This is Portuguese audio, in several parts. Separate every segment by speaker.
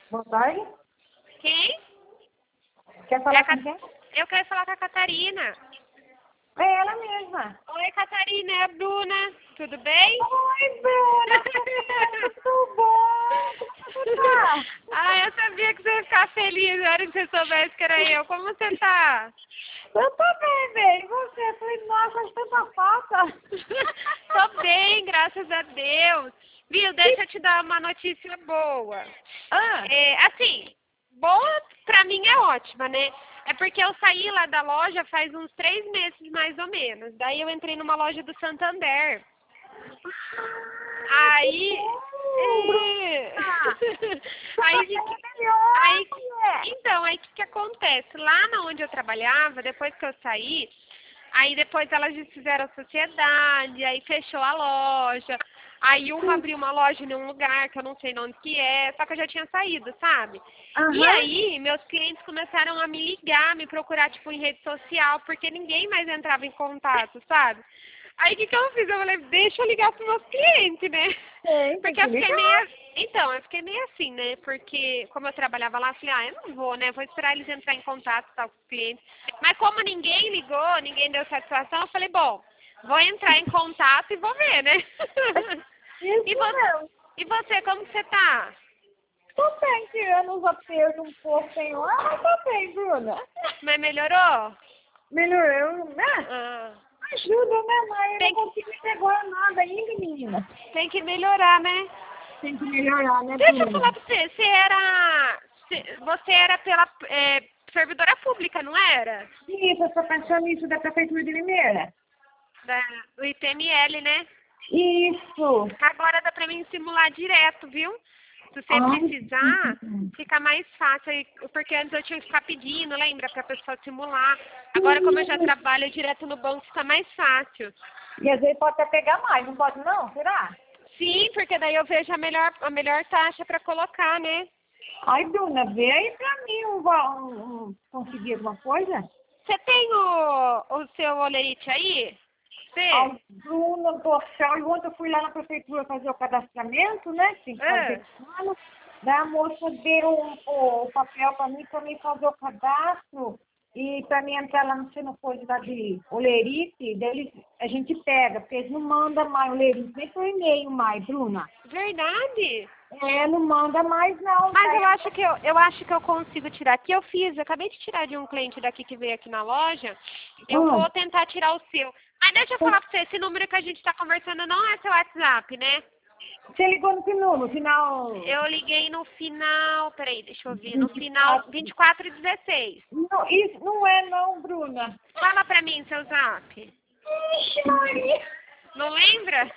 Speaker 1: Boa tarde.
Speaker 2: Quem?
Speaker 1: Quer falar com quem?
Speaker 2: Eu quero falar com a Catarina.
Speaker 1: É ela mesma.
Speaker 2: Oi, Catarina, é a Bruna. Tudo bem?
Speaker 1: Oi, Bruna. Tudo bom? Como você tá?
Speaker 2: Eu sabia que você ia ficar feliz na hora que você soubesse que era eu. Como você tá?
Speaker 1: Eu tô bem, bem. E você? Falei, nossa, faz tanta falta.
Speaker 2: Tô bem, graças a Deus. Viu, deixa eu te dar uma notícia boa.
Speaker 1: Ah,
Speaker 2: Assim, boa pra mim é ótima, né? É porque eu saí lá da loja faz uns 3 meses, mais ou menos. Daí eu entrei numa loja do Santander. Aí... Aí o que acontece? Lá onde eu trabalhava, depois que eu saí, aí depois elas desfizeram a sociedade, aí fechou a loja, aí uma abriu uma loja em um lugar que eu não sei onde que é, só que eu já tinha saído, sabe? E aí, meus clientes começaram a me ligar, me procurar, tipo, em rede social, porque ninguém mais entrava em contato, sabe? Aí o que eu fiz? Eu falei, deixa eu ligar pros meus clientes, né?
Speaker 1: tem
Speaker 2: Porque
Speaker 1: que
Speaker 2: eu fiquei
Speaker 1: ligar.
Speaker 2: Então, eu fiquei meio assim, né? Porque como eu trabalhava lá, eu falei, eu não vou, né? Vou esperar eles entrar em contato tal, com os clientes. Mas como ninguém ligou, ninguém deu satisfação, eu falei, bom, vou entrar em contato e vou ver, né?
Speaker 1: Isso mesmo.
Speaker 2: E você, como que você tá?
Speaker 1: Tô bem, tirando os apertos um pouco, tem lá, mas tô bem, Bruna.
Speaker 2: Mas melhorou?
Speaker 1: Melhorou, né?
Speaker 2: Ah,
Speaker 1: Ajuda, né, mãe? Eu
Speaker 2: tem,
Speaker 1: não consigo pegar nada ainda, menina.
Speaker 2: tem que melhorar, né?
Speaker 1: Tem que melhorar, né,
Speaker 2: Deixa eu
Speaker 1: Bruna?
Speaker 2: falar pra você, você era pela servidora pública, não era?
Speaker 1: Isso, eu sou pensionista da Prefeitura de Limeira.
Speaker 2: Do ITML, né?
Speaker 1: Isso.
Speaker 2: Agora dá pra mim simular direto, viu? Se você
Speaker 1: Ai,
Speaker 2: precisar, fica mais fácil. Porque antes eu tinha que ficar pedindo, lembra? Pra pessoa simular. Agora, como eu já trabalho direto no banco, fica mais fácil.
Speaker 1: e às vezes pode até pegar mais, não pode não? Será?
Speaker 2: Sim, porque daí eu vejo a melhor taxa pra colocar, né?
Speaker 1: Ai, Bruna, vê aí pra mim conseguir alguma coisa.
Speaker 2: Você tem o seu olerite aí? Você?
Speaker 1: Ai, Bruna do céu, e ontem eu fui lá na prefeitura fazer o cadastramento, né? Tem que fazer ano. Daí a moça deu o papel pra mim fazer o cadastro. E pra mim entrar lá no Senopose lá de olerite, deles a gente pega, porque eles não mandam mais olerite, nem por e-mail mais, Bruna.
Speaker 2: Verdade?
Speaker 1: É, não manda mais não.
Speaker 2: Mas eu acho que eu consigo tirar. Aqui eu fiz, eu acabei de tirar de um cliente daqui que veio aqui na loja. Eu vou tentar tirar o seu. Mas deixa eu falar pra você, esse número que a gente tá conversando não é seu WhatsApp, né?
Speaker 1: Você ligou no que número? No final...
Speaker 2: Eu liguei no final, peraí, deixa eu ver, no final 2416.
Speaker 1: Não, isso não é não, Bruna.
Speaker 2: Fala pra mim seu zap.
Speaker 1: Ixi, Maria.
Speaker 2: Não lembra?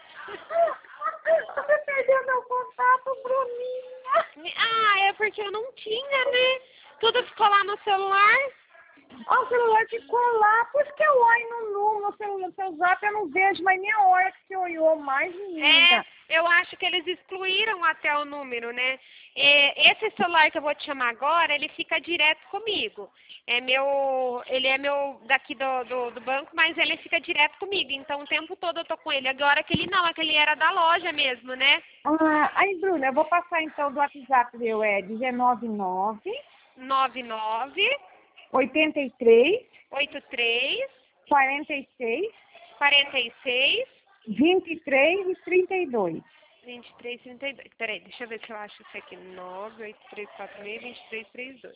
Speaker 1: Você perdeu meu contato, Bruninha.
Speaker 2: É porque eu não tinha, né? Tudo ficou lá no celular.
Speaker 1: O celular ficou lá, por isso que eu olho no seu zap, eu não vejo, mas nem a hora que você olhou mais, menina.
Speaker 2: Eu acho que eles excluíram até o número, né? Esse celular que eu vou te chamar agora, ele fica direto comigo. Ele é meu daqui do banco, mas ele fica direto comigo. Então o tempo todo eu tô com ele. Agora aquele era da loja mesmo, né?
Speaker 1: Aí, Bruna, eu vou passar então do WhatsApp meu, é 199
Speaker 2: 99
Speaker 1: 83
Speaker 2: 83
Speaker 1: 46
Speaker 2: 46
Speaker 1: 23 e 32.
Speaker 2: 23 32. Peraí, deixa eu ver se eu acho isso aqui. 98346 2332.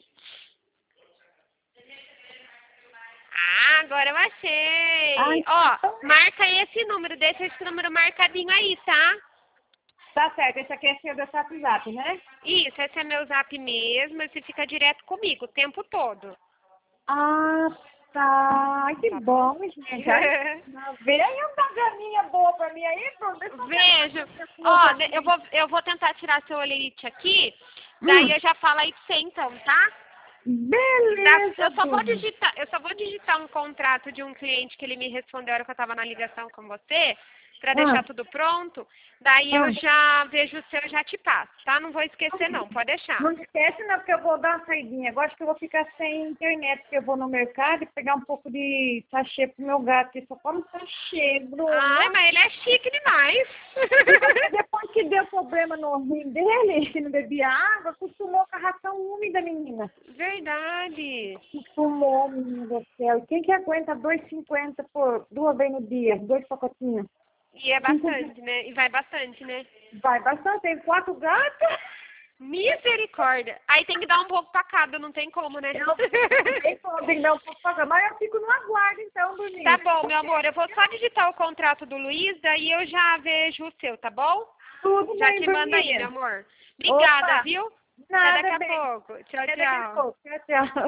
Speaker 2: Agora eu achei.
Speaker 1: Ai,
Speaker 2: Ó, marca esse número, deixa esse número marcadinho aí, tá?
Speaker 1: tá certo, esse aqui é seu desse WhatsApp, né?
Speaker 2: Isso, esse é meu zap mesmo, esse fica direto comigo o tempo todo.
Speaker 1: Ah, tá. Ai, que bom, gente. Vê aí uma graninha boa pra mim aí, Bruno.
Speaker 2: Vejo. Ó, eu vou tentar tirar seu olerite aqui, daí eu já falo aí pra você então, tá?
Speaker 1: Beleza,
Speaker 2: Eu só vou digitar um contrato de um cliente que ele me respondeu a hora que eu tava na ligação com você. pra deixar tudo pronto. Daí eu já vejo o seu e já te passo, tá? Não vou esquecer não, pode deixar.
Speaker 1: Não esquece não, porque eu vou dar uma saidinha. Agora acho que eu vou ficar sem internet, porque eu vou no mercado e pegar um pouco de sachê pro meu gato, que só come sachê, Bruno.
Speaker 2: Ai, mas ele é chique demais.
Speaker 1: Depois que deu problema no rim dele, que não bebia água, acostumou com a ração úmida, menina.
Speaker 2: Verdade.
Speaker 1: Acostumou, menina do céu. E quem que aguenta 2,50 por 2 vezes no dia, 2 pacotinhos?
Speaker 2: E é bastante, né? E vai bastante, né?
Speaker 1: Vai bastante, tem 4 gatos.
Speaker 2: Misericórdia. Aí tem que dar um pouco pra cada, não tem como, né?
Speaker 1: Tem que dar um pouco pra cá, mas eu fico no aguardo então, Bruninho.
Speaker 2: Tá bom, meu amor, eu vou só digitar o contrato do Luiz, daí eu já vejo o seu, tá bom?
Speaker 1: Tudo
Speaker 2: Já
Speaker 1: bem,
Speaker 2: te manda aí,
Speaker 1: Bruninha.
Speaker 2: meu amor. Obrigada,
Speaker 1: Opa.
Speaker 2: viu?
Speaker 1: Nada,
Speaker 2: Até daqui
Speaker 1: bem.
Speaker 2: a pouco. Tchau,
Speaker 1: Até daqui a
Speaker 2: tchau.
Speaker 1: pouco. Tchau, tchau.